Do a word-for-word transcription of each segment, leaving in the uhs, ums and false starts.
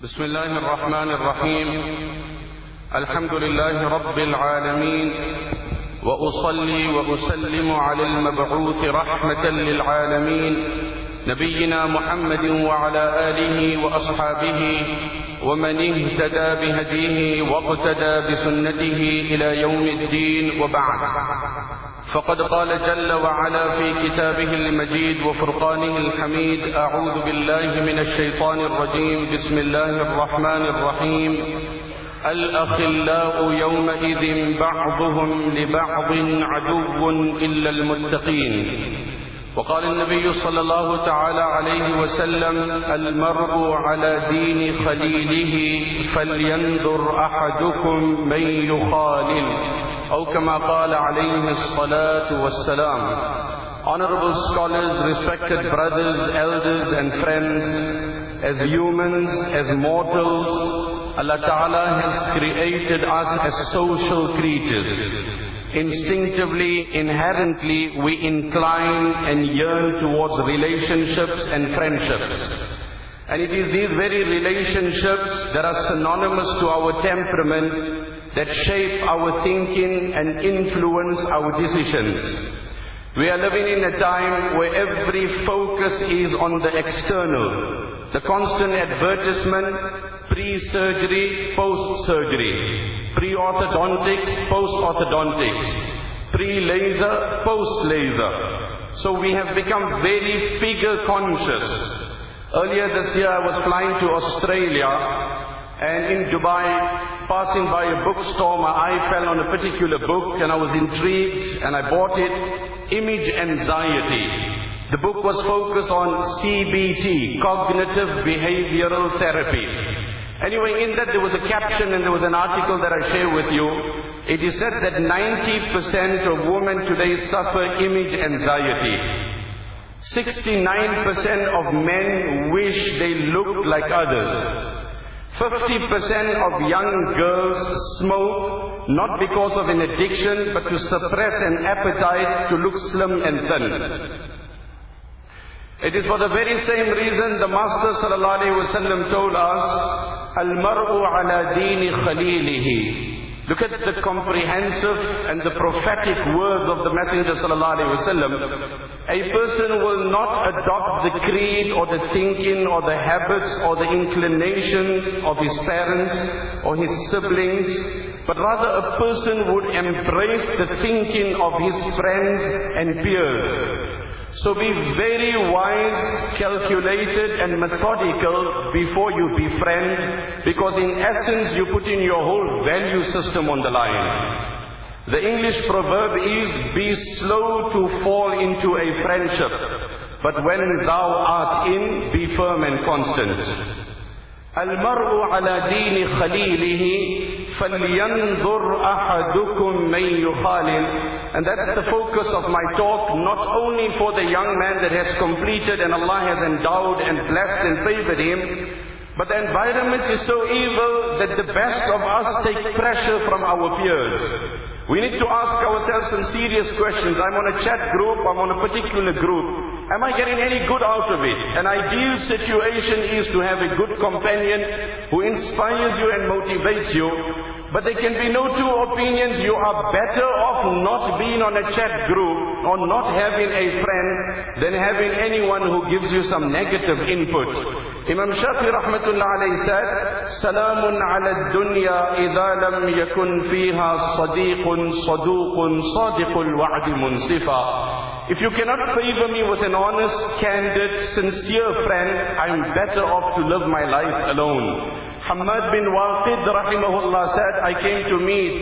بسم الله الرحمن الرحيم. الحمد لله رب العالمين، وأصلي وأسلم على المبعوث رحمة للعالمين نبينا محمد وعلى آله وأصحابه ومن اهتدى بهديه واقتدى بسنته إلى يوم الدين، وبعد. فقد قال جل وعلا في كتابه المجيد وفرقانه الحميد: أعوذ بالله من الشيطان الرجيم، بسم الله الرحمن الرحيم. الأخلاء يومئذ بعضهم لبعض عدو إلا المتقين. وقال النبي صلى الله تعالى عليه وسلم: المرء على دين خليله فلينظر أحدكم من يخالل، أو كما قال عليه الصلاة والسلام. Honorable scholars, respected brothers, elders and friends, as humans, as mortals, Allah Ta'ala has created us as social creatures. Instinctively, inherently, we incline and yearn towards relationships and friendships. And it is these very relationships that are synonymous to our temperament that shape our thinking and influence our decisions. We are living in a time where every focus is on the external. The constant advertisement, pre-surgery, post-surgery, pre-orthodontics, post-orthodontics, pre-laser, post-laser. So we have become very figure conscious. Earlier this year I was flying to Australia, and in Dubai, passing by a bookstore, my eye fell on a particular book and I was intrigued and I bought it. Image Anxiety. The book was focused on C B T, Cognitive Behavioral Therapy. Anyway, in that there was a caption and there was an article that I share with you. It is said that ninety percent of women today suffer image anxiety. sixty-nine percent of men wish they looked like others. fifty percent of young girls smoke, not because of an addiction, but to suppress an appetite to look slim and thin. It is for the very same reason the Master Sallallahu Alaihi Wasallam told us, Al-mar'u ala dini khalilihi. Look at the comprehensive and the prophetic words of the Messenger Sallallahu Alaihi Wasallam. A person will not adopt the creed or the thinking or the habits or the inclinations of his parents or his siblings, but rather a person would embrace the thinking of his friends and peers. So be very wise, calculated and methodical before you befriend, because in essence you put in your whole value system on the line. The English proverb is, be slow to fall into a friendship, but when thou art in, be firm and constant. Al-mar'u ala dini khalilihi falyanzur ahadukum man yukhalil. And that's the focus of my talk, not only for the young man that has completed and Allah has endowed and blessed and favored him, but the environment is so evil that the best of us take pressure from our peers. We need to ask ourselves some serious questions. I'm on a chat group, I'm on a particular group. Am I getting any good out of it? An ideal situation is to have a good companion who inspires you and motivates you. But there can be no two opinions. You are better off not being on a chat group or not having a friend than having anyone who gives you some negative input. Imam Shafi rahmatullah alayhi said, Salamun ala dunya idha lam yakun fiha sadiqun saduqun sadiqul wa'di munsifa. If you cannot favor me with an honest, candid, sincere friend, I'm better off to live my life alone. Hamad bin Waqid rahimahullah said, I came to meet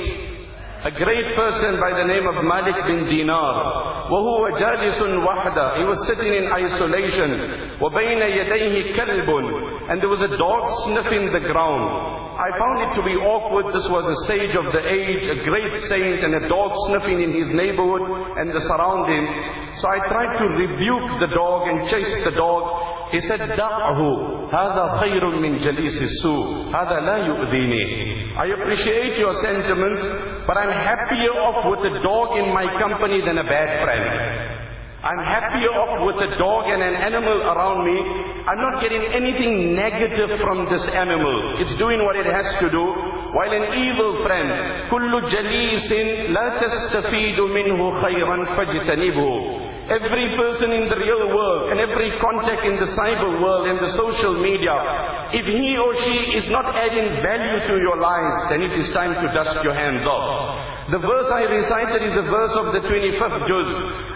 a great person by the name of Malik bin Dinar. وَهُوَ جَالِسٌ وَحْدًا. He was sitting in isolation. وَبَيْنَ يَدَيْهِ كَلْبٌ. And there was a dog sniffing the ground. I found it to be awkward. This was a sage of the age, a great saint, and a dog sniffing in his neighborhood and the surroundings. So I tried to rebuke the dog and chase the dog. He said, دَعْهُ هَذَا خَيْرٌ مِّن جَلِيسِ السُّوءِ هَذَا لَا يُؤْذِينِي. I appreciate your sentiments, but I'm happier off with a dog in my company than a bad friend. I'm happier off with a dog and an animal around me. I'm not getting anything negative from this animal. It's doing what it has to do. While an evil friend, كُلُّ جَلِيسٍ لَا تَسْتَفِيدُ مِنْهُ خَيْرًا فَاجْتَنِبْهُ. Every person in the real world and every contact in the cyber world and the social media, if he or she is not adding value to your life, then it is time to dust your hands off. The verse I recited is the verse of the twenty-fifth juz.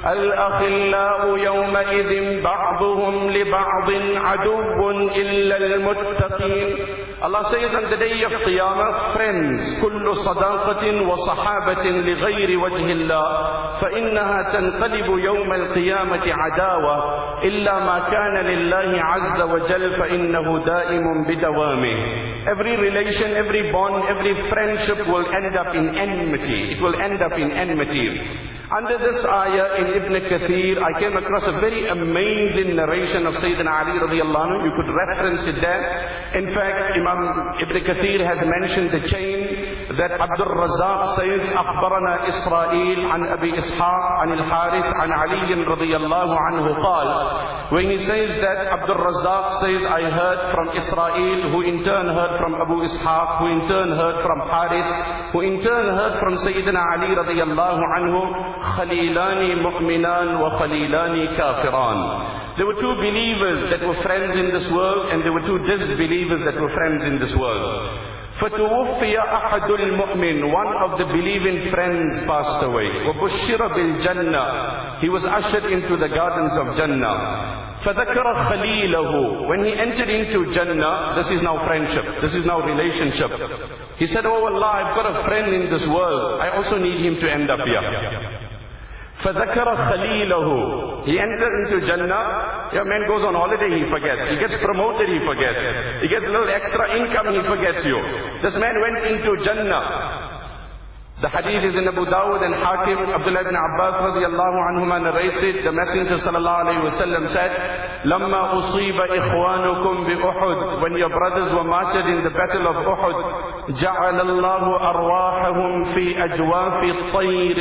Al-akhillau yawma'idhin ba'duhum li ba'din aduwwun illa al-muttaqin. Allah says on the day of Qiyamah, friends, kullu sadaqatin wa sahabatin li ghayri wajhi Allah, fa innaha tanqalibu yawm al-qiyamati adawa, illa ma kana lillahi azza wa jal, fa innahu da'imun bidawamih. Every relation, every bond, every friendship will end up in enmity. It will end up in enmity. Under this ayah in Ibn Kathir, I came across a very amazing narration of Sayyidina Ali radiallahu anhu. You could reference it there. In fact, Imam Ibn Kathir has mentioned the chain that Abdul Razzaq says, أخبرنا إسرائيل عن أبي إسحاق عن الحارث عن علي رضي الله عنه قال. When he says that, Abdul Razzaq says, I heard from Israel, who in turn heard from Abu Ishaq, who in turn heard from Harith, who in turn heard from Sayyidina Ali radiallahu anhu, Khalilani mu'minan wa Khalilani kafiran. There were two believers that were friends in this world, and there were two disbelievers that were friends in this world. فَتُوُفِّيَ أَحَدُ الْمُؤْمِنِ. One of the believing friends passed away. وَبُشِّرَ بِالْجَنَّةِ. He was ushered into the gardens of Jannah. فَذَكَرَ خَلِيلَهُ. When he entered into Jannah, this is now friendship, this is now relationship. He said, oh Allah, I've got a friend in this world, I also need him to end up here. فَذَكَرَ خَلِيلَهُ. He entered into Jannah. Your man goes on holiday, he forgets. He gets promoted, he forgets. He gets a little extra income, he forgets you. This man went into Jannah. The hadith is in Abu Dawud and Hakim. Abdullah ibn Abbas radiallahu anhuma narrates it. The Messenger sallallahu alayhi wa sallam said, لَمَّا أُصِيبَ إِخْوَانُكُمْ بِأُحُدٍ. When your brothers were martyred in the battle of Uhud, جَعَلَ اللَّهُ أَرْوَاحَهُمْ فِي أَجْوَافِ طَيْرٍ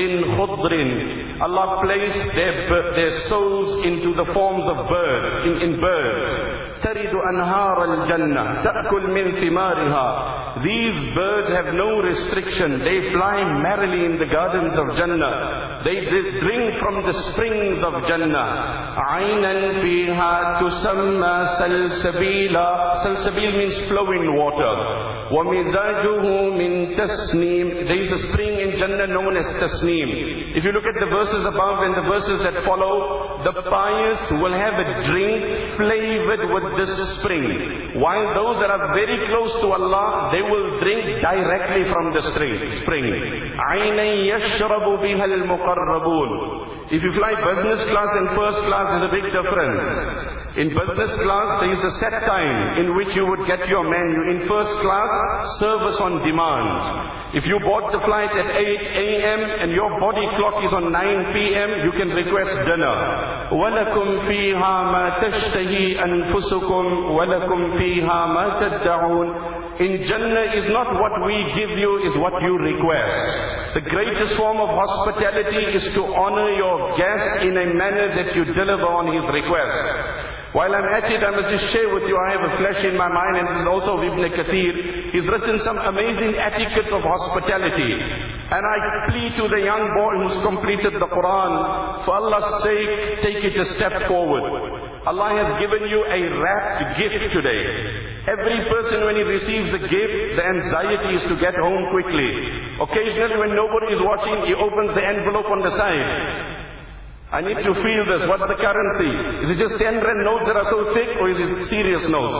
خُضْرٍ. Allah placed their, their souls into the forms of birds, in, in birds. تَرِدُ أَنْهَارَ الْجَنَّةِ تَأْكُلْ مِنْ ثِمَارِهَا. These birds have no restriction. They fly merrily in the gardens of Jannah. They drink from the springs of Jannah. عَيْنًا فِيهَا تُسَمَّى سَلْسَبِيلًا. Salsabil means flowing water. وَمِزَاجُهُ مِنْ تَسْنِيمٍ. There is a spring in Jannah known as Tasneem. If you look at the verses above and the verses that follow, the pious will have a drink flavored with this spring. While those that are very close to Allah, they will drink directly from the spring. عَيْنًا يَشْرَبُ بِهَا الْمُقَرَّبُونَ. If you fly business class and first class, there's a big difference. In business class, there is a set time in which you would get your menu. In first class, service on demand. If you bought the flight at eight A M and your body clock is on nine P M, you can request dinner. وَلَكُمْ فِيهَا مَا تَشْتَهِي أَنفُسُكُمْ وَلَكُمْ فِيهَا مَا تَدَّعُونَ. In Jannah is not what we give you, is what you request. The greatest form of hospitality is to honor your guest in a manner that you deliver on his request. While I'm at it, I must just share with you, I have a flash in my mind, and this is also Ibn Kathir. He's written some amazing etiquettes of hospitality. And I plead to the young boy who's completed the Quran, for Allah's sake, take it a step forward. Allah has given you a wrapped gift today. Every person, when he receives the gift, the anxiety is to get home quickly. Occasionally, when nobody is watching, he opens the envelope on the side. I need to feel this. What's the currency? Is it just ten rand notes that are so thick, or is it serious notes?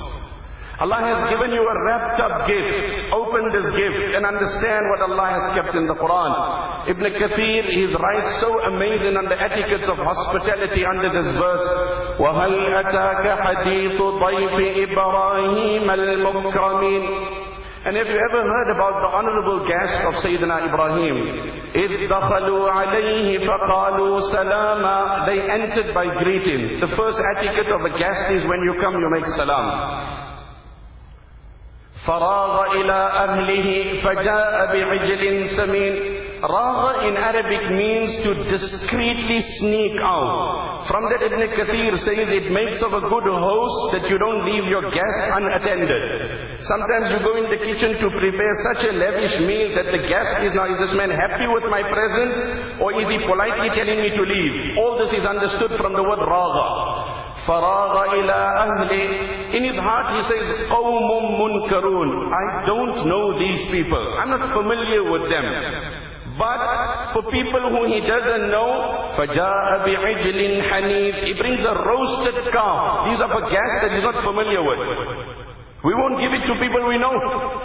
Allah has given you a wrapped up gift. Open this gift and understand what Allah has kept in the Quran. Ibn Kathir, he writes so amazing on the etiquettes of hospitality under this verse. وَهَلْ أَتَاكَ حَدِيثُ ضَيْفِ إِبْرَاهِيمَ الْمُكْرَمِينَ. And have you ever heard about the honorable guest of Sayyidina Ibrahim? إِذْ دَخَلُوا عَلَيْهِ فَقَالُوا سَلَامًا. They entered by greeting. The first etiquette of a guest is when you come, you make salam. فَرَاغَ إِلَىٰ أَهْلِهِ فَجَاءَ بِعِجْلٍ سَمِينٍ. Ragha in Arabic means to discreetly sneak out. From that Ibn Kathir says it makes of a good host that you don't leave your guest unattended. Sometimes you go in the kitchen to prepare such a lavish meal that the guest is now, is this man happy with my presence or is he politely telling me to leave? All this is understood from the word Ragha. فَرَاغَ إِلَىٰ أَهْلِ. In his heart he says, قَوْمٌ مُنْكَرُونَ. I don't know these people. I'm not familiar with them. But for people who he doesn't know, فَجَاءَ بِعِجْلٍ حَنِيذٍ. He brings a roasted calf. These are for guests that he's not familiar with. We won't give it to people we know.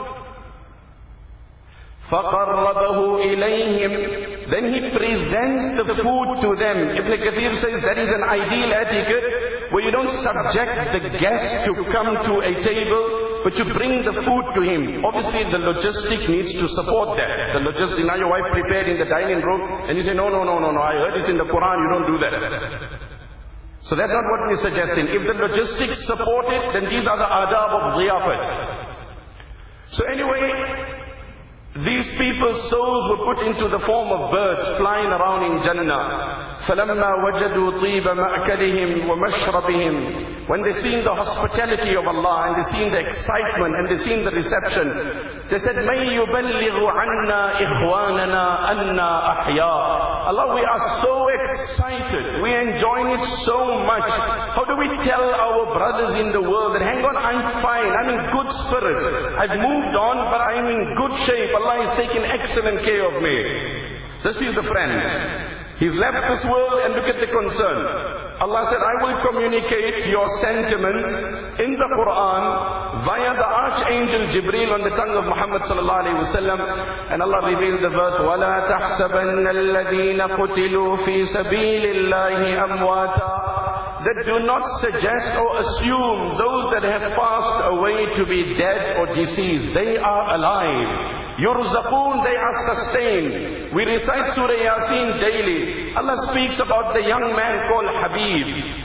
فَقَرَّبَهُ إِلَيْهِمْ. Then he presents the food to them. Ibn Kathir says that is an ideal etiquette where you don't subject the guest to come to a table, but you bring the food to him. Obviously the logistic needs to support that. The logistic, now your wife prepared in the dining room and you say, no, no, no, no, no, I heard this in the Quran, you don't do that. So that's not what we're suggesting. If the logistics support it, then these are the adab of dhiyafat. So anyway, these people's souls were put into the form of birds flying around in Jannah. فَلَمَّا وَجَدُوا طِيبَ مَأْكَلِهِمْ وَمَشْرَبِهِمْ. When they seen the hospitality of Allah and they seen the excitement and they seen the reception, they said, مَنْ يُبَلِّغُ عَنَّا إِخْوَانَنَا أَنَّا أَحْيَاء. Allah, we are so excited. We are enjoying it so much. How do we tell our brothers in the world that, hang on, I'm fine, I'm in good spirits. I've moved on, but I'm in good shape. Allah is taking excellent care of me. This is the friend. He's left this world and look at the concern. Allah said, I will communicate your sentiments in the Quran via the Archangel Jibreel on the tongue of Muhammad sallallahu alayhi wa sallam. And Allah revealed the verse, وَلَا تَحْسَبَنَّ الَّذِينَ قُتِلُوا فِي سَبِيلِ اللَّهِ أَمْوَاتًا. That do not suggest or assume those that have passed away to be dead or deceased. They are alive. Yurzaqoon, they are sustained. We recite Surah Yasin daily. Allah speaks about the young man called Habib.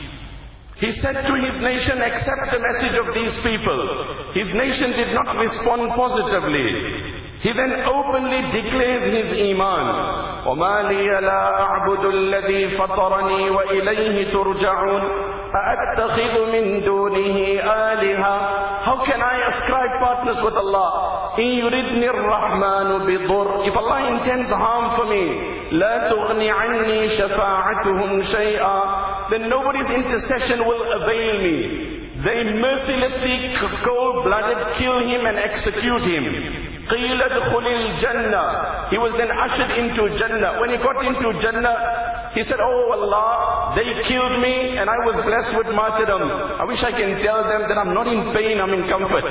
He said to his nation, accept the message of these people. His nation did not respond positively. He then openly declares his iman. وَمَا لِيَ لَا أَعْبُدُ الَّذِي فَطَرَنِي وَإِلَيْهِ تُرْجَعُونَ أَأَتَّخِذُ مِن دُونِهِ آلِهَةً. How can I ascribe partners with Allah? إِن يُرِدْنِي الرَّحْمَنُ بِضُرٍّ. If Allah intends harm for me, لَا تُغْنِ عَنِّي شَفَاعَتُهُمْ شَيْئًا. Then nobody's intercession will avail me. They mercilessly, cold-blooded, kill him and execute him. قِيلَ ادْخُلِ الْجَنَّةِ. He was then ushered into Jannah. When he got into Jannah, he said, oh Allah, they killed me and I was blessed with martyrdom. I wish I can tell them that I'm not in pain, I'm in comfort.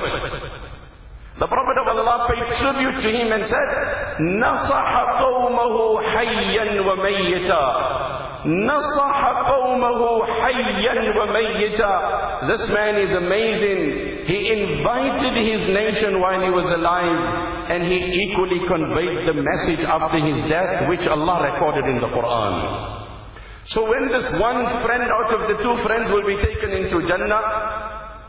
The Prophet of Allah paid tribute to him and said, نَصَحَ قَوْمَهُ حَيًّا وَمَيِّتًا. نَصَحَ قَوْمَهُ حَيًّا وَمَيِّتًا. This man is amazing. He invited his nation while he was alive, and he equally conveyed the message after his death, which Allah recorded in the Quran. So when this one friend out of the two friends will be taken into Jannah,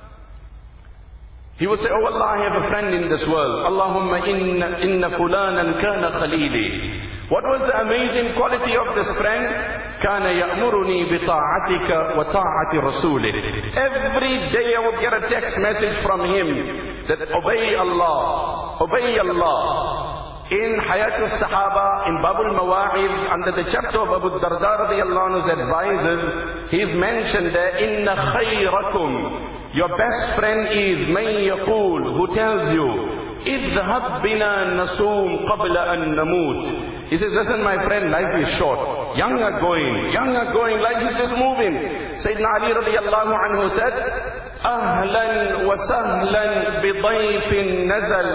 he will say, oh Allah, I have a friend in this world. Allahumma inna, inna fulanan kana khalili. What was the amazing quality of this friend? Kana ya'muruni bi ta'atika wa ta'ati rasulih. Every day I would get a text message from him that obey Allah, obey Allah. In Hayat al-Sahaba, in Babul Mawa'id, under the chapter of Abu Darda radiyallahu anhu's advisors, he's mentioned that inna khayrakum, your best friend is man yaqul, who tells you, idhhab bina nasum qabla an namut. He says, listen my friend, life is short. Young are going, young are going, life is just moving. Sayyidina Ali radiyallahu anhu said, أهلا وسهلا بضيف نزل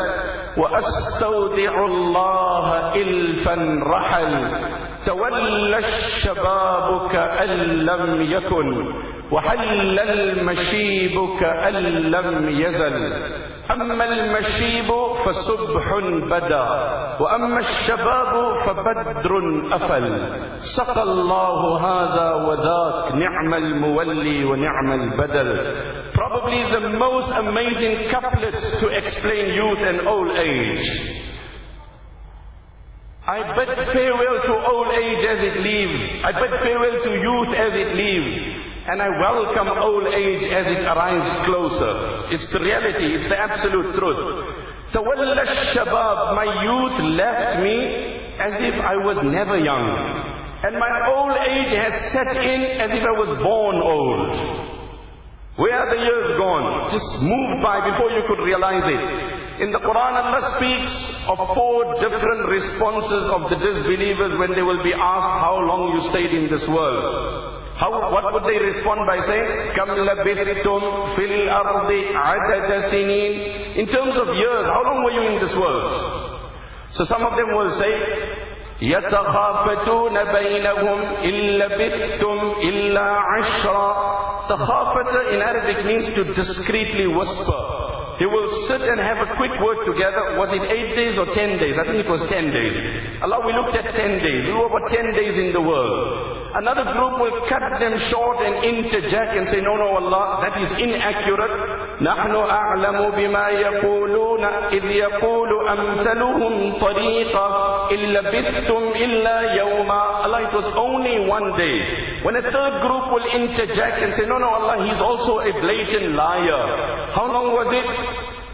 وأستودع الله إلفا رحل تولى الشباب كأن لم يكن وحل المشيب كأن لم يزل أما المشيب فصبح بدا وأما الشباب فبدر أفل سقى الله هذا وذاك نعم المولي ونعم البدل. Probably the most amazing couplets to explain youth and old age. I bid farewell to old age as it leaves. I bid farewell to youth as it leaves. And I welcome old age as it arrives closer. It's the reality, it's the absolute truth. Tawalla shabab, my youth left me as if I was never young. And my old age has set in as if I was born old. Where are the years gone? Just moved by before you could realize it. In the Quran, Allah speaks of four different responses of the disbelievers when they will be asked how long you stayed in this world. How, what would they respond by saying? كَمْ لَبِثْتُمْ فِي الْأَرْضِ عَدَدَ سِنِينَ. In terms of years, how long were you in this world? So some of them will say, يَتَخَافَتُونَ بَيْنَهُمْ إِن لَبِثْتُمْ إِلَّا عَشْرًا. Takhafata in Arabic means to discreetly whisper. They will sit and have a quick word together. Was it eight days or ten days? I think it was ten days. Allah, we looked at ten days. We were about ten days in the world. Another group will cut them short and interject and say, no, no, Allah, that is inaccurate. نحن أعلم بما يقولون إذ يقول أمثلهم طريقة إن لبثتم إلا يوما. Allah, it was only one day. When a third group will interject and say, no, no, Allah, he's also a blatant liar. How long was it?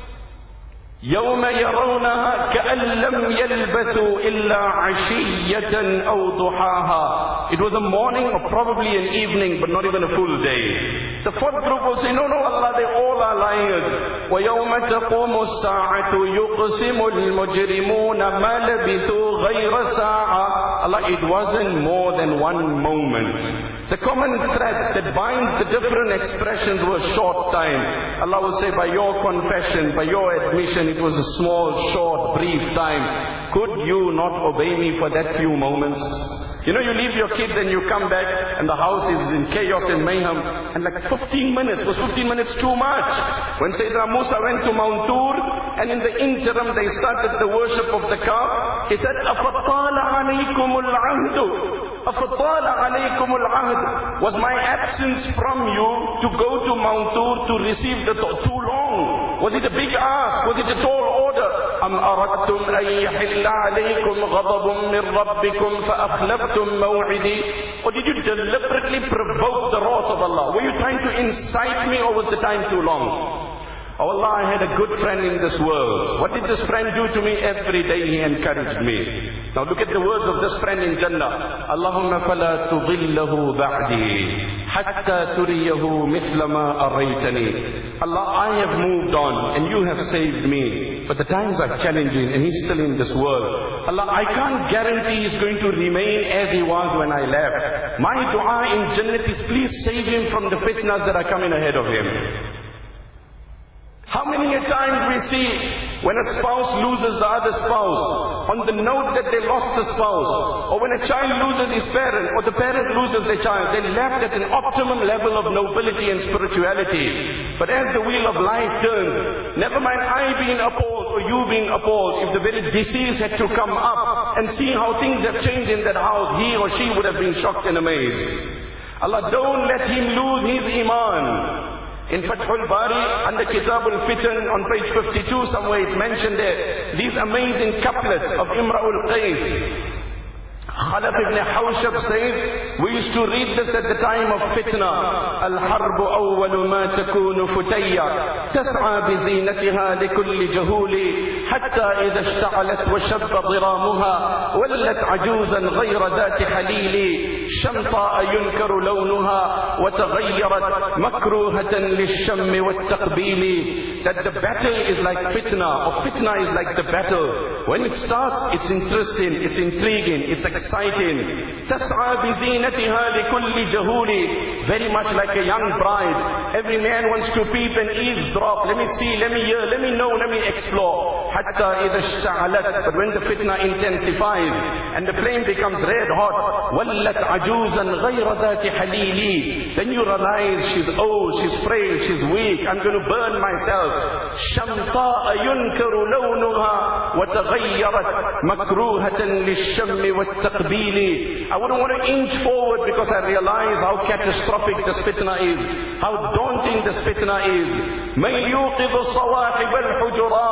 يوم يرونها كأن لم يلبثوا إلا عشية أو ضحاها. It was a morning or probably an evening, but not even a full day. The fourth group will say, no, no, Allah, they all are liars. وَيَوْمَ تَقُومُ السَّاعَةُ يُقْسِمُ الْمُجْرِمُونَ مَا لَبِثُوا غَيْرَ سَاعَةٍ. Allah, it wasn't more than one moment. The common thread that binds the different expressions was short time. Allah will say, by your confession, by your admission, it was a small, short, brief time. Could you not obey me for that few moments? You know, you leave your kids and you come back and the house is in chaos and mayhem. And like fifteen minutes, was fifteen minutes too much? When Sayyidina Musa went to Mount Tur and in the interim they started the worship of the calf, he said, أَفَطَّالَ عَلَيْكُمُ الْعَهْدُ أَفَطَّالَ عَلَيْكُمُ الْعَهْدُ. Was my absence from you to go to Mount Tur to receive the too long? Was it a big ask? Was it a tall order? أَمْ أَرَدْتُمْ أَنْ يَحِلَّ عَلَيْكُمْ غَضَبٌ مِّن رَبِّكُمْ فَأَخْلَفْتُمْ مَوْعِدِي. Or did you deliberately provoke the wrath of Allah? Were you trying to incite me, or was the time too long? Oh Allah, I had a good friend in this world. What did this friend do to me? Every day he encouraged me. Now look at the words of this friend in Jannah. Allahumma fala tudillahu ba'di hatta turiyahu mithla ma araytani. Allah, I have moved on and you have saved me. But the times are challenging and he's still in this world. Allah, I can't guarantee he's going to remain as he was when I left. My dua in Jannah is, please save him from the fitnas that are coming ahead of him. How many a times we see when a spouse loses the other spouse on the note that they lost the spouse, or when a child loses his parent, or the parent loses their child, they're left at an optimum level of nobility and spirituality. But as the wheel of life turns, never mind I being appalled or you being appalled, if the very deceased had to come up and see how things have changed in that house, he or she would have been shocked and amazed. Allah, don't let him lose his iman. In Fathul Bari, under Kitab al-Fitan, on page fifty-two, somewhere it's mentioned there, these amazing couplets of Imra'ul Qais. Khalaf ibn Hawshab says, we used to read this at the time of fitna. Al-harbu awwalu ma takunu futayya, tas'a bizinatiha likulli jahuli, hatta idha ishta'alat wa shabba dhiramuha, wallat ajuzan ghayra dhati halili, shamta'a yunkaru lawnuha, wa taghayyarat makruhatan lish-shammi wat-taqbili. That the battle is like fitna, or fitna is like the battle. When it starts, it's interesting, it's intriguing, it's exciting. تسعى بزينتها لكل جهول. Very much like a young bride. Every man wants to peep and eavesdrop. Let me see, let me hear, let me know, let me explore. حتى إذا اشتعلت. But when the fitna intensifies and the flame becomes red hot, ولت عجوزا غير ذات حليل. Then you realize she's old, she's frail, she's weak. I'm going to burn myself. شمطاء ينكر لونها وتغيرت مكروهة للشم والتقبيل. I wouldn't want to inch forward because I realize how catastrophic this fitna is, how daunting this fitna is. من يوقظ صواحب الحجرات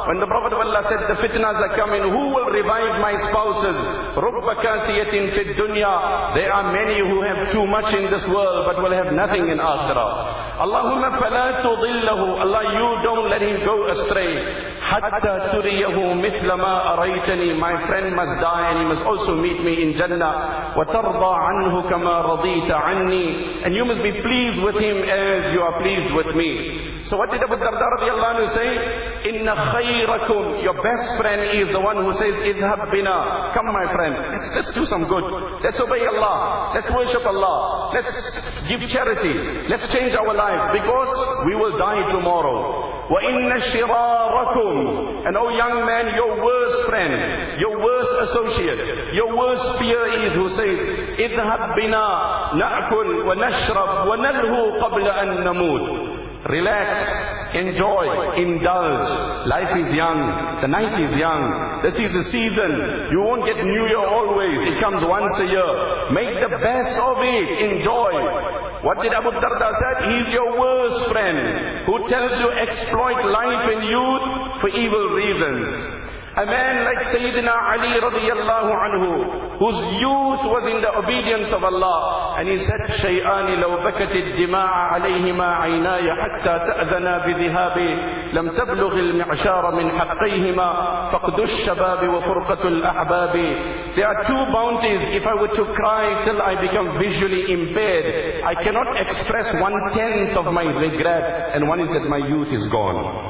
when the Prophet of Allah said the fitnas are coming, who will revive my spouses? رُبَّ كَاسِيَةٍ فِي الدُّنْيَا. There are many who have too much in this world but will have nothing in Akhirah. Allahumma fala tudillahu. Allah, you don't let him go astray. Hatta turiyahu mithla ma araytani. My friend must die and he must also meet me in Jannah. Wa tarda anhu kama radita anni. And you must be pleased with him as you are pleased with me. So what did Abu Darda radiallahu anhu say? Inna khayrakum. Your best friend is the one who says, idhab bina. Come my friend, let's, let's do some good. Let's obey Allah. Let's worship Allah. Let's give charity. Let's change our life because we will die tomorrow. وَإِنَّ شِرَارَكُمْ. And oh young man, your worst friend, your worst associate, your worst peer is who says, اذهب بنا نأكل ونشرب ونلهو قبل أن نموت. Relax, enjoy, indulge. Life is young, the night is young. This is the season. You won't get New Year always. It comes once a year. Make the best of it. Enjoy. What did Abu Darda say? He's your worst friend who tells you exploit life and youth for evil reasons. A man like Sayyidina Ali radiyallahu anhu, whose youth was in the obedience of Allah. And he said, شَيْئَانِ لَوْ بَكَتِ الدِّمَاءَ عَلَيْهِمَا عَيْنَايَ حَتَّى تَأْذَنَا بِذِهَابِ لَمْ تَبْلُغِ الْمِعْشَارَ مِنْ حَقَّيْهِمَا فَقْدُ الشَّبَابِ وَفُرْقَةُ الْأَحْبَابِ. There are two bounties. If I were to cry till I become visually impaired, I cannot express one-tenth of my regret. And one is that my youth is gone.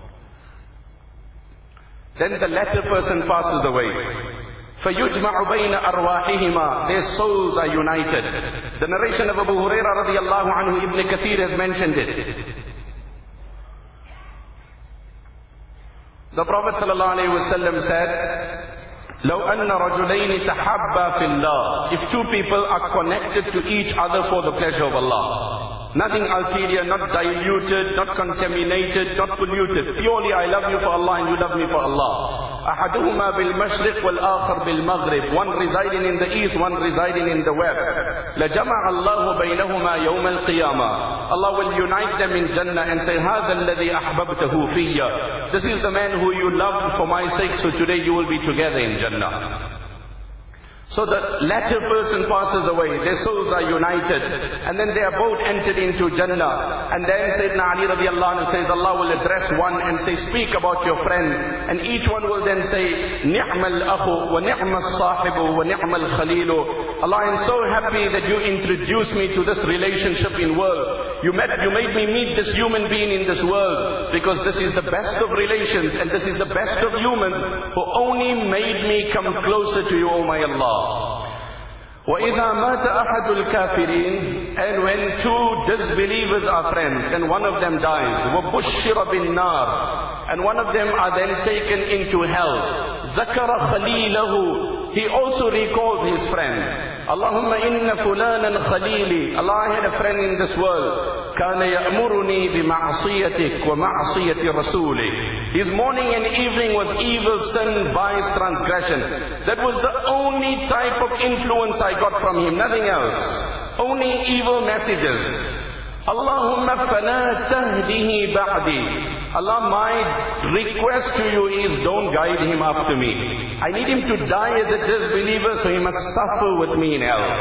Then the latter person passes away. فَيُجْمَعُ بَيْنَ أَرْوَاحِهِمَا. Their souls are united. The narration of Abu Hurairah radiallahu anhu, Ibn Kathir has mentioned it. The Prophet sallallahu alayhi wa sallam said, لَوْ أَنَّ رَجُلَيْنِ تَحَبَّا فِي اللَّهِ. If two people are connected to each other for the pleasure of Allah. Nothing ulterior, not diluted, not contaminated, not polluted. Purely I love you for Allah and you love me for Allah. أَحَدُهُمَا بِالْمَشْرِقِ وَالْآخَرِ بِالْمَغْرِبِ. One residing in the east, one residing in the west. لَجَمَعَ اللَّهُ بَيْنَهُمَا يَوْمَ الْقِيَامَةِ. Allah will unite them in Jannah and say, هَذَا الَّذِي أَحْبَبْتَهُ فِيَّ. This is the man who you loved for my sake, so today you will be together in Jannah. So the latter person passes away, their souls are united, and then they are both entered into Jannah. And then Sayyidina Ali radiallahu anhu says, Allah will address one and say, speak about your friend. And each one will then say, نِعْمَ الْأَخُ وَنِعْمَ الصَّاحِبُ وَنِعْمَ الْخَلِيلُ. Allah, I'm so happy that you introduced me to this relationship in world. You, met, you made me meet this human being in this world, because this is the best of relations and this is the best of humans, who only made me come closer to you, O my Allah. وَإِذَا مَاتَ أَحَدُ الْكَافِرِينَ. And when two disbelievers are friends and one of them dies, وَبُشِّرَ بِالنَّارِ. And one of them are then taken into hell. ذَكَرَ خَلِيلَهُ. He also recalls his friend. Allahumma inna fulanan khalili. Allah, I had a friend in this world. Kana ya'muruni bi ma'asiyatik wa ma'asiyati rasulik. His morning and evening was evil, sin, vice, transgression. That was the only type of influence I got from him, nothing else. Only evil messages. Allahumma fala tahdihi ba'di. Allah, my request to you is, don't guide him after me. I need him to die as a disbeliever, so he must suffer with me in hell.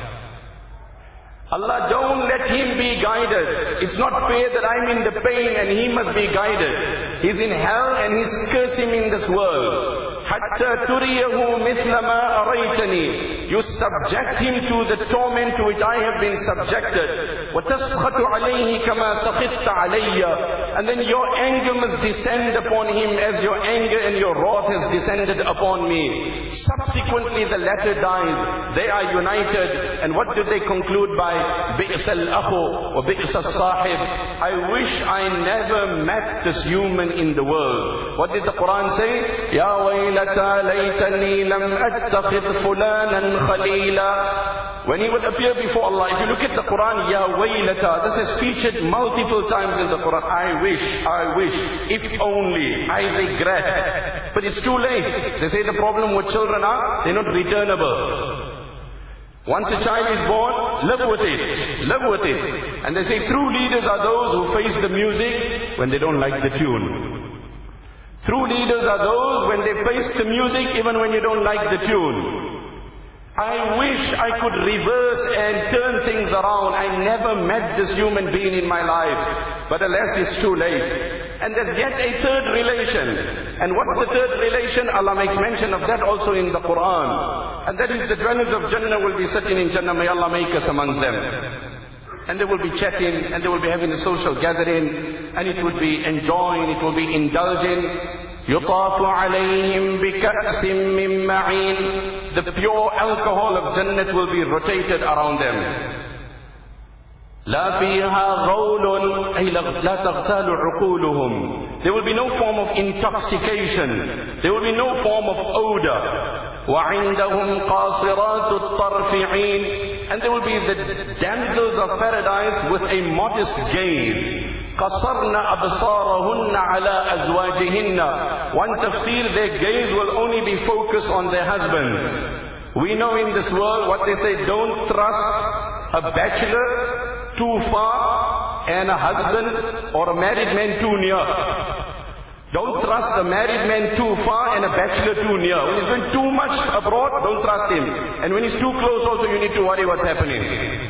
Allah, don't let him be guided. It's not fair that I'm in the pain and he must be guided. He's in hell and he's cursing in this world. حَتَّى تُرِيَهُ مِثْلَ مَا أَرَيْتَنِي. You subject him to the torment to which I have been subjected. وَتَسْخَطُ عَلَيْهِ كَمَا سَخِطْتَ عَلَيَّ. And then your anger must descend upon him as your anger and your wrath has descended upon me. Subsequently the latter dies. They are united. And what do they conclude by? بِئْسَ الْأَخُ وَبِئْسَ الصَّاحِبِ. I wish I never met this human in the world. What did the Quran say? يَا وَيْلَتَى لَيْتَنِي لَمْ أَتَّخِذْ فُلَانًا خَلِيلًا. When he will appear before Allah, if you look at the Quran, Ya Waylata, this is featured multiple times in the Quran. I wish, I wish, if only, I regret. But it's too late. They say the problem with children are, they're not returnable. Once a child is born, live with it, live with it. And they say true leaders are those who face the music when they don't like the tune. True leaders are those when they face the music, even when you don't like the tune. I wish I could reverse and turn things around. I never met this human being in my life. But alas, it's too late. And there's yet a third relation. And what's the third relation? Allah makes mention of that also in the Quran. And that is the dwellers of Jannah will be sitting in Jannah. May Allah make us amongst them. And they will be chatting, and they will be having a social gathering, and it will be enjoying, it will be indulging. يُطَافُ عَلَيْهِمْ بِكَأْسٍ مِّن مَّعِينٍ. The pure alcohol of Jannah will be rotated around them. لَا فِيهَا غَوْلٌ أي لَا تَغْتَالُ عُقُولُهُم. There will be no form of intoxication. There will be no form of odor. وَعِندَهُمْ قَاصِرَاتُ الطَّرْفِ عِينٌ. And there will be the damsels of paradise with a modest gaze. قَصَرْنَ أَبْصَارَهُنَّ عَلَىٰ أَزْوَاجِهِنَّ. One tafsir, their gaze will only be focused on their husbands. We know in this world what they say, don't trust a bachelor too far and a husband or a married man too near. Don't trust a married man too far and a bachelor too near. When he's going too much abroad, don't trust him. And when he's too close also, you need to worry what's happening.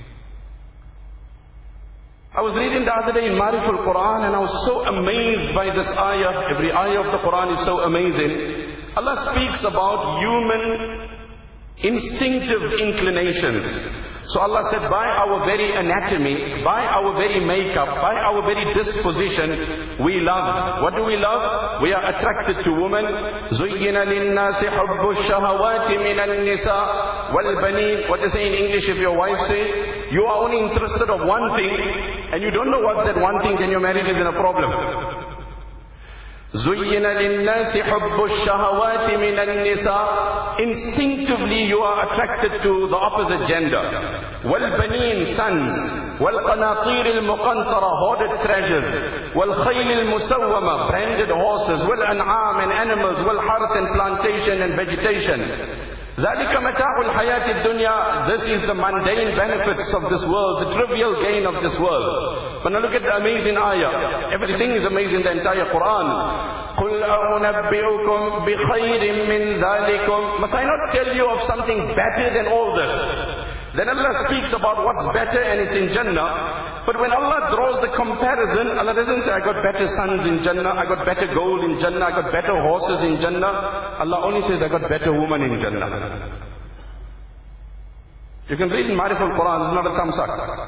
I was reading the other day in Mariful Quran, and I was so amazed by this ayah. Every ayah of the Quran is so amazing. Allah speaks about human instinctive inclinations. So Allah said, by our very anatomy, by our very makeup, by our very disposition, we love. What do we love? We are attracted to women. زُيِّنَ لِلنَّاسِ حُبُّ الشَّهَوَاتِ مِنَ النِّسَاءِ وَالْبَنِينَ. What they say in English, if your wife says, you are only interested of one thing, and you don't know what that one thing, then your marriage is in a problem. زُيِّنَ لِلنَّاسِ حُبُّ الشَّهَوَاتِ مِنَ النِّسَاءِ. Instinctively you are attracted to the opposite gender. وَالْبَنِينَ, sons. وَالْقَنَاطِيرِ الْمُقَنْطَرَةِ, hoarded treasures. وَالْخَيْلِ الْمُسَوَّمَةِ, branded horses. وَالْأَنْعَامِ, and animals. وَالْحَرْثِ, and plantation and vegetation. ذَلِكَ مَتَاعُ الْحَيَاةِ الدُّنْيَا. This is the mundane benefits of this world, the trivial gain of this world. But now look at the amazing ayah. Everything is amazing, the entire Quran. قُلْ أَعُنَبِّئُكُمْ بِخَيْرٍ مِّن ذَلِكُمْ. Must I not tell you of something better than all this? Then Allah speaks about what's better, and it's in Jannah. But when Allah draws the comparison, Allah doesn't say, I got better sons in Jannah, I got better gold in Jannah, I got better horses in Jannah. Allah only says, I got better women in Jannah. You can read in Mariful Quran, it's not a tamsak.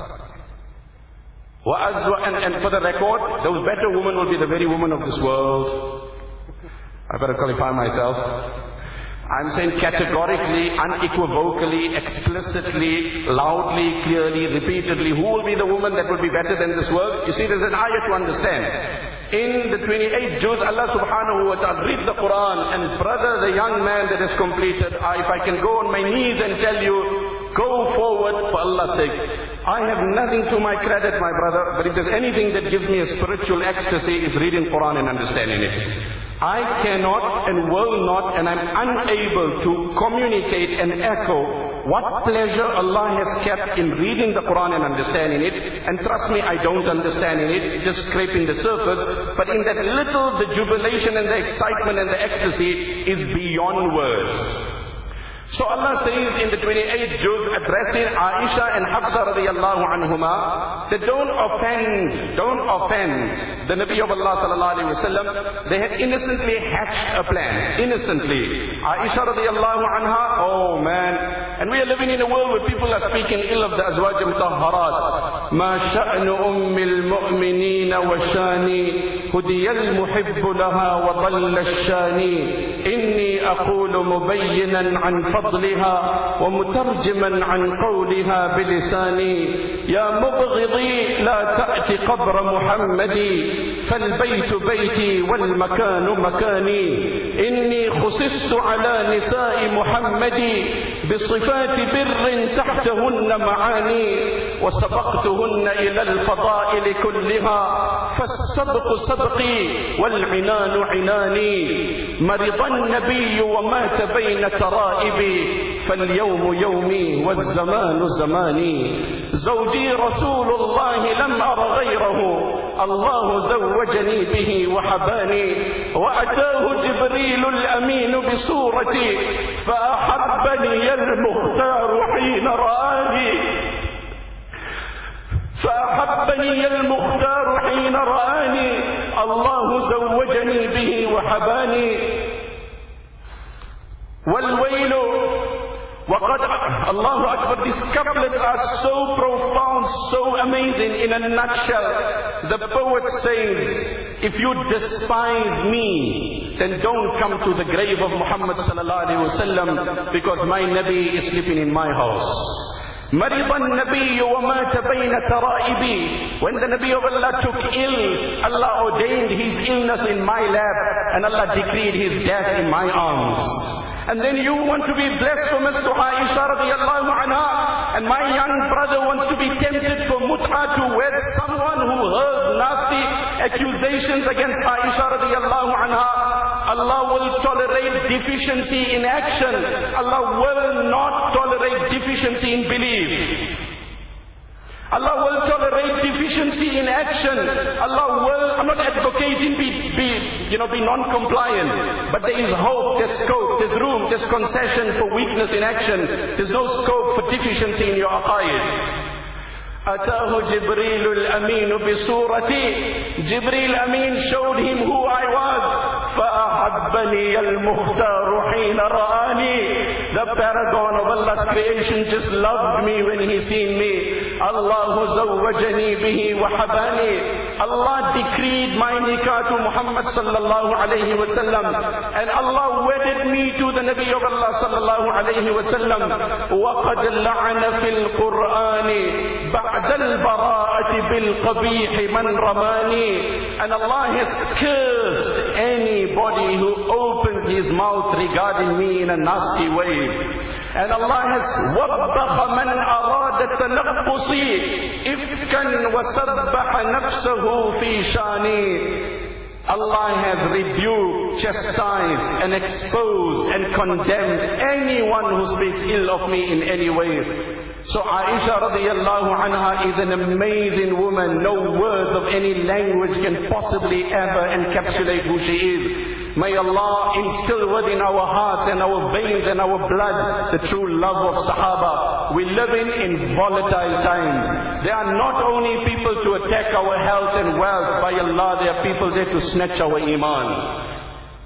And, and for the record, those better women will be the very women of this world. I better qualify myself. I'm saying categorically, unequivocally, explicitly, loudly, clearly, repeatedly, who will be the woman that will be better than this world? You see, there's an ayah to understand. In the twenty-eight juz, Allah subhanahu wa ta'ala, read the Quran, and brother, the young man that has completed, I, if I can go on my knees and tell you, go forward for Allah's sake. I have nothing to my credit, my brother, but if there's anything that gives me a spiritual ecstasy, is reading Quran and understanding it. I cannot and will not, and I'm unable to communicate and echo what pleasure Allah has kept in reading the Quran and understanding it. And trust me, I don't understand in it, just scraping the surface. But in that little, the jubilation and the excitement and the ecstasy is beyond words. So Allah says in the twenty-eighth juz, addressing Aisha and Hafsa radiallahu anhuma, that don't offend, don't offend the Nabi of Allah sallallahu alayhi wa sallam. They had innocently hatched a plan, innocently. Aisha radiallahu anha, oh man, and we are living in a world where people are speaking ill of the Azwaj al-Mutahharat. Ma sha'nu ummil mu'minina wa shani, hudiyal muhibbu laha wa dhalla shani, inni aqulu mubayyinan an فضلها ومترجما عن قولها بلساني يا مبغضي لا تأتي قبر محمد فالبيت بيتي والمكان مكاني إني خصصت على نساء محمد بصفات بر تحتهن معاني وسبقتهن إلى الفضائل كلها فالسبق سبقي والعنان عناني مرض النبي ومات بين ترائبي فاليوم يومي والزمان زماني زوجي رسول الله لم أر غيره الله زوجني به وحباني أتاه جبريل الأمين بصورتي فأحبني المختار حين رآني فأحبني المختار حين رآني الله زوجني به وحباني والويل وقد Allahu Akbar. These couplets are so profound, so amazing. In a nutshell, the poet says, if you despise me, then don't come to the grave of Muhammad sallallahu alaihi wasallam, because my Nabi is sleeping in my house. مرض النبي ومات بين ترائبي. When the Nabi of Allah took ill, Allah ordained his illness in my lap, and Allah decreed his death in my arms. And then you want to be blasphemous to Aisha radiallahu anha, and my young brother wants to be tempted for mut'ah to wed someone who hurls nasty accusations against Aisha radiallahu anha. Allah will tolerate deficiency in action. Allah will not tolerate deficiency in belief. Allah will tolerate deficiency in action. Allah will, I'm not advocating be, be you know, be non-compliant, but there is hope, there's scope, there's room, there's concession for weakness in action. There's no scope for deficiency in your aqaid. أتاه جبريل الأمين بصورتي. Jibreel Amin showed him who I was. فأحبني المختار حين رآني. The paragon of Allah's creation just loved me when he seen me. الله زوجني به وحباني. Allah decreed my nikah to Muhammad sallallahu alayhi wa sallam, and Allah wedded me to the Nabi of Allah sallallahu alayhi wa sallam. وقد لعن في القرآن بعد البراءة بالقبيح من رماني. And Allah has cursed anybody who opens his mouth regarding me in a nasty way. And Allah has وبخ من أراد تنقصي إفكا وسبح نفسه في شاني. Allah has rebuked, chastised and exposed and condemned anyone who speaks ill of me in any way. So Aisha radiallahu anha is an amazing woman. No words of any language can possibly ever encapsulate who she is. May Allah instill within our hearts and our veins and our blood the true love of Sahaba. We live in, in volatile times. There are not only people to attack our health and wealth. By Allah, there are people there to snatch our iman.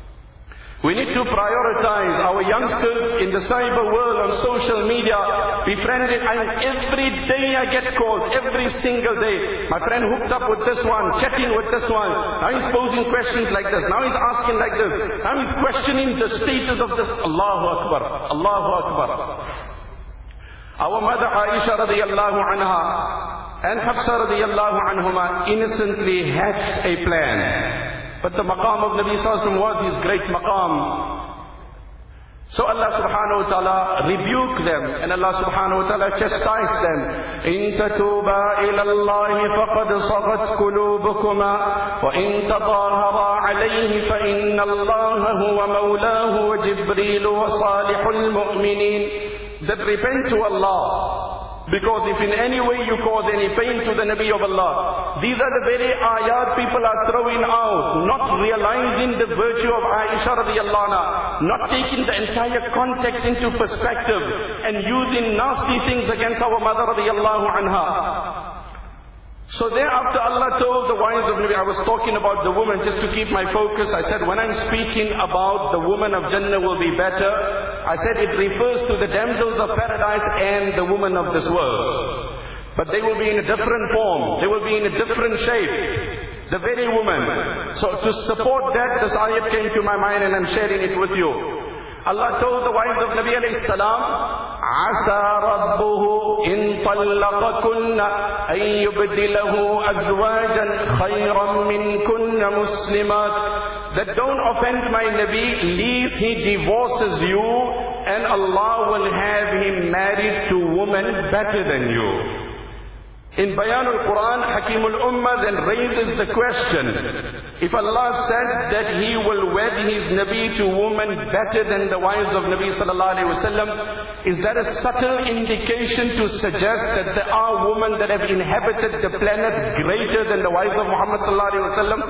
We need to prioritize our youngsters in the cyber world, on social media, befriended, and every day I get calls, every single day. My friend hooked up with this one, chatting with this one. Now he's posing questions like this. Now he's asking like this. Now he's questioning the status of this. Allahu Akbar. Allahu Akbar. Our mother Aisha radiallahu anha and Hafsa radiallahu anhuma innocently hatched a plan. But the maqam of Nabi Sallallahu Alaihi Wasallam was his great maqam. So Allah subhanahu wa ta'ala rebuked them, and Allah subhanahu wa ta'ala chastised them. إِن تَتُوبَا إِلَى اللَّهِ فَقَدْ صَغَتْ قُلُوبُكُمَا وَإِن تَظَاهَرَا عَلَيْهِ فَإِنَّ اللَّهَ هُوَ مَوْلَاهُ وَجِبْرِيلُ وَصَالِحُ الْمُؤْمِنِينَ. That repent to Allah. Because if in any way you cause any pain to the Nabi of Allah, these are the very ayat people are throwing out, not realizing the virtue of Aisha radiallahu anha, not taking the entire context into perspective, and using nasty things against our mother radiallahu anha. So thereafter Allah told the wives of Nabi, I was talking about the woman just to keep my focus. I said when I'm speaking about the woman of Jannah will be better, I said it refers to the damsels of paradise and the woman of this world. But they will be in a different form. They will be in a different shape. The very woman. So to support that, this ayat came to my mind and I'm sharing it with you. Allah told the wives of Nabi alayhi salam, عسى ربه إن طلقكن أن يبدله أزواجا خيرا منكن مسلمات. That don't offend my Nabi, least he divorces you and Allah will have him married to women better than you. In Bayan al-Quran, Hakim al-Ummah then raises the question, if Allah said that He will wed His Nabi to women better than the wives of Nabi sallallahu alayhi wa sallam, is that a subtle indication to suggest that there are women that have inhabited the planet greater than the wives of Muhammad sallallahu alayhi wa sallam?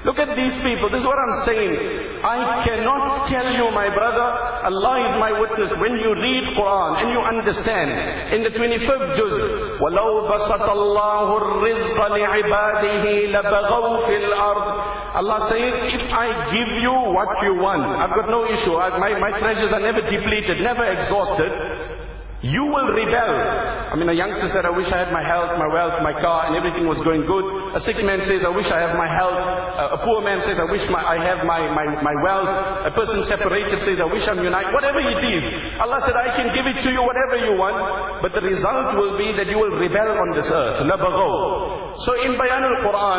Look at these people. This is what I'm saying. I cannot tell you, my brother, Allah is my witness. When you read Quran and you understand, in the twenty-fifth juz, وَلَوْ بَسَطَ اللَّهُ الرِّزْقَ لِعِبَادِهِ لَبَغَوْا فِي الْأَرْضِ. Allah says, if I give you what you want, I've got no issue. I, my, my treasures are never depleted, never exhausted. You will rebel. I mean, a youngster said, I wish I had my health, my wealth, my car, and everything was going good. A sick man says, I wish I have my health. Uh, a poor man says, I wish my, I have my, my, my wealth. A person separated says, I wish I'm united. Whatever it is. Allah said, I can give it to you, whatever you want. But the result will be that you will rebel on this earth. لَبَغَوْا. So in Bayan al-Quran,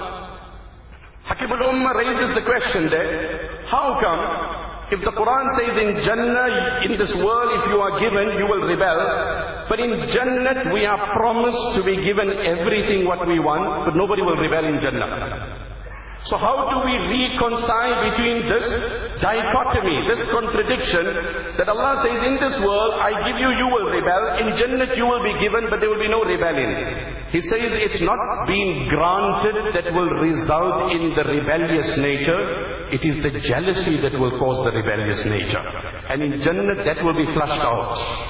Hakim al-Ummah raises the question there, how come if the Quran says in Jannah, in this world if you are given, you will rebel, but in Jannah we are promised to be given everything what we want, but nobody will rebel in Jannah. So how do we reconcile between this dichotomy, this contradiction, that Allah says in this world, I give you, you will rebel, in Jannah you will be given, but there will be no rebellion. He says it's not being granted that will result in the rebellious nature, it is the jealousy that will cause the rebellious nature. And in Jannah that will be flushed out.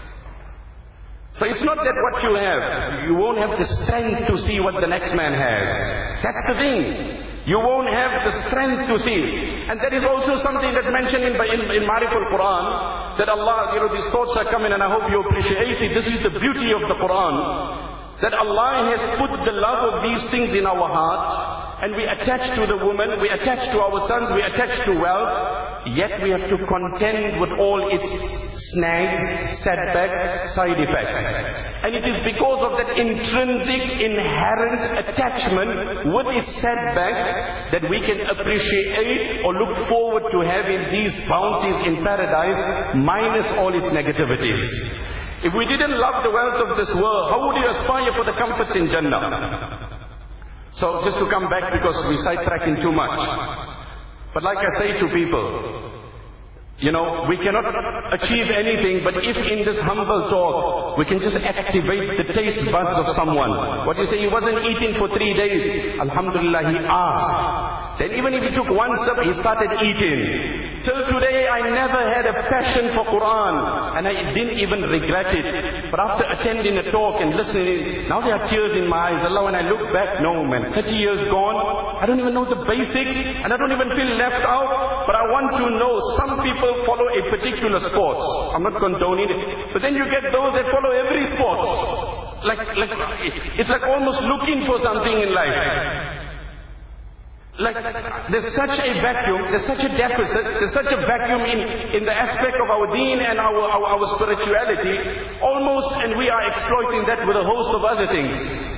So it's not that what you have, you won't have the strength to see what the next man has. That's the thing. You won't have the strength to see. And that is also something that's mentioned in, in, in Ma'arif al-Quran, that Allah, you know, these thoughts are coming and I hope you appreciate it. This is the beauty of the Quran. That Allah has put the love of these things in our heart, and we attach to the woman, we attach to our sons, we attach to wealth, yet we have to contend with all its snags, setbacks, side effects. And it is because of that intrinsic, inherent attachment with its setbacks that we can appreciate or look forward to having these bounties in paradise minus all its negativities. If we didn't love the wealth of this world, how would you aspire for the comforts in Jannah? So just to come back, because we're sidetracking too much. But like I say to people, you know, we cannot achieve anything, but if in this humble talk, we can just activate the taste buds of someone. What you say, he wasn't eating for three days. Alhamdulillah, he asked. Then even if he took one sip, he started eating. Till today, I never had a passion for Quran, and I didn't even regret it. But after attending a talk and listening, now there are tears in my eyes. Allah, when I look back, no man, thirty years gone, I don't even know the basics, and I don't even feel left out. But I want to know, some people follow a particular sport. I'm not condoning it. But then you get those that follow every sport. Like, like, it's like almost looking for something in life. Like, there's such a vacuum, there's such a deficit, there's such a vacuum in, in the aspect of our deen and our, our, our spirituality, almost, and we are exploiting that with a host of other things.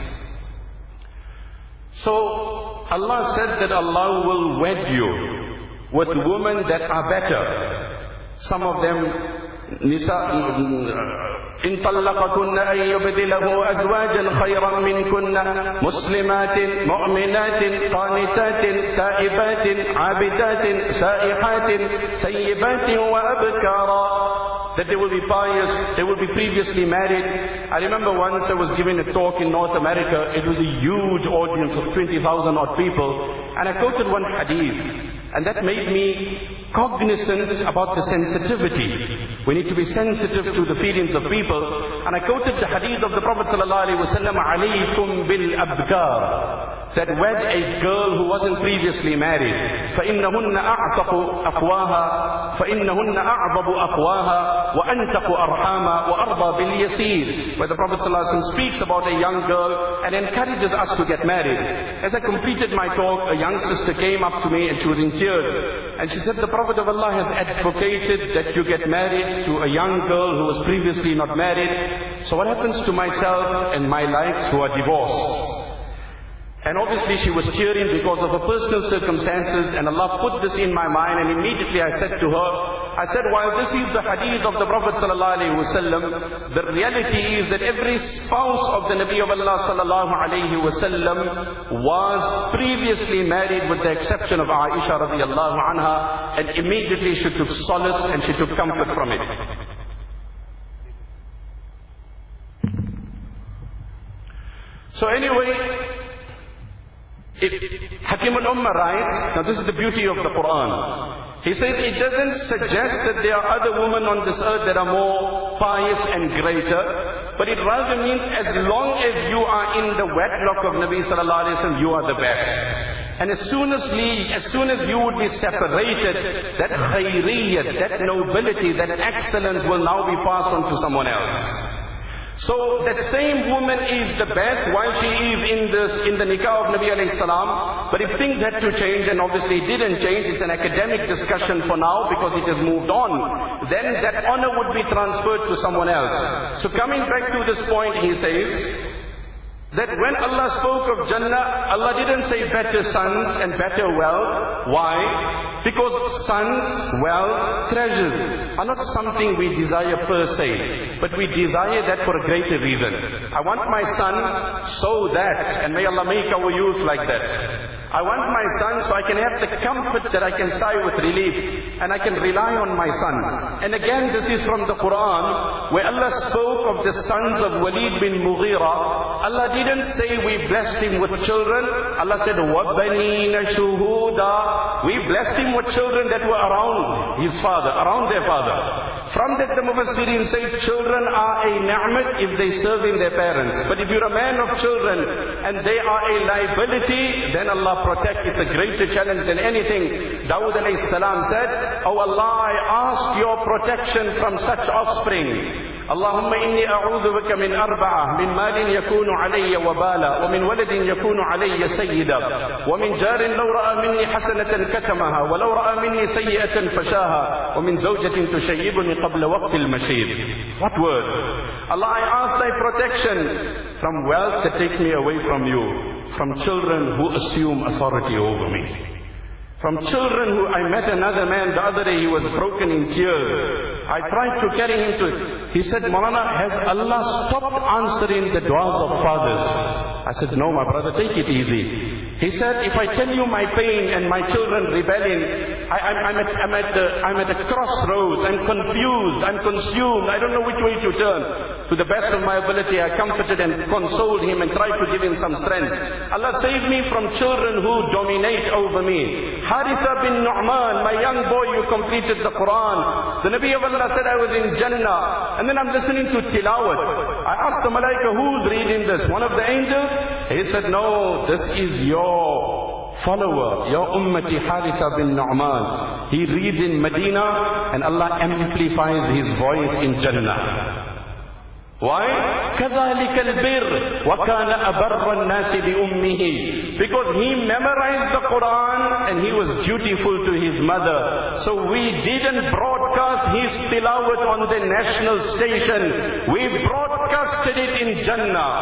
So, Allah said that Allah will wed you with women that are better. Some of them, Nisa, إن طلقكن أن يبدله أزواجا خيرا منكن مسلمات مؤمنات قانتات تائبات عابدات سائحات ثيبات وأبكارا. That they will be pious, they will be previously married. I remember once I was giving a talk in North America. It was a huge audience of twenty thousand odd people, and I quoted one hadith. And that made me cognizant about the sensitivity. We need to be sensitive to the feelings of people. And I quoted the hadith of the Prophet ﷺ, عَلَيْكُمْ بِالْأَبْكَارِ, that wed a girl who wasn't previously married. فَإِنَّهُنَّ أَعْتَقُ أَقْوَاهَا فَإِنَّهُنَّ أَعْضَبُ أَقْوَاهَا وَأَنْتَقُ أَرْحَامًا وَأَرْضَى بِالْيَسِيرِ, where the Prophet ﷺ speaks about a young girl and encourages us to get married. As I completed my talk, a young sister came up to me and she was in tears. And she said, the Prophet of Allah has advocated that you get married to a young girl who was previously not married. So what happens to myself and my likes who are divorced? And obviously she was cheering because of her personal circumstances, and Allah put this in my mind, and immediately I said to her, I said, while this is the hadith of the Prophet ﷺ, the reality is that every spouse of the Nabi of Allah ﷺ was previously married, with the exception of Aisha radiallahu anha, and immediately she took solace and she took comfort from it. So anyway, If Hakim al-Ummah writes, now this is the beauty of the Quran. He says it doesn't suggest that there are other women on this earth that are more pious and greater, but it rather means as long as you are in the wedlock of Nabi sallallahu alaihi wasallam, you are the best. And as soon as, we, as soon as you would be separated, that khairiyyat, that nobility, that excellence will now be passed on to someone else. So that same woman is the best while she is in this in the nikah of Nabi alayhi salam. But if things had to change, and obviously it didn't change, it's an academic discussion for now because it has moved on, then that honor would be transferred to someone else. So coming back to this point, he says that when Allah spoke of Jannah, Allah didn't say better sons and better wealth. Why? Because sons, wealth, treasures are not something we desire per se, but we desire that for a greater reason. I want my son so that, and may Allah make our youth like that. I want my son so I can have the comfort that I can sigh with relief, and I can rely on my son. And again, this is from the Quran, where Allah spoke of the sons of Walid bin Mughira. Allah didn't say we blessed him with children. Allah said, وَبَنِينَ شُهُودًا. We blessed him with children that were around his father, around their father. From that the Mufassirin say children are a ni'mat if they serve in their parents. But if you're a man of children and they are a liability, then Allah protect. It's a greater challenge than anything. Dawud alayhi salam said, Oh Allah, I ask your protection from such offspring. اللهم إني أعوذ بك من أربعة من مال يكون علي وبالا ومن ولد يكون علي سيدا ومن جار لو رأى مني حسنة كتمها ولو رأى مني سيئة فشاها ومن زوجة تشيبني قبل وقت المشيب. What words? Allah, I ask thy protection from wealth that takes me away from you, from children who assume authority over me. From children who, I met another man the other day, he was broken in tears. I tried to carry him to it. He said, Maulana, has Allah stopped answering the du'as of fathers? I said, no, my brother, take it easy. He said, if I tell you my pain and my children rebelling, I, I'm, I'm, at, I'm, at the, I'm at a crossroads, I'm confused, I'm consumed, I don't know which way to turn. To the best of my ability, I comforted and consoled him and tried to give him some strength. Allah saved me from children who dominate over me. Haritha bin Nu'man, my young boy, you completed the Quran. The Nabi of Allah said I was in Jannah. And then I'm listening to Tilawat. I asked the Malaika, who's reading this? One of the angels? He said, no, this is your follower, your ummati Haritha bin Nu'man. He reads in Medina and Allah amplifies his voice in Jannah. Why? كَذَلِكَ الْبِرُّ وَكَانَ أَبَرَّ النَّاسِ بِأُمِّهِ. Because he memorized the Quran and he was dutiful to his mother. So we didn't broadcast his tilawat on the national station. We broadcasted it in Jannah.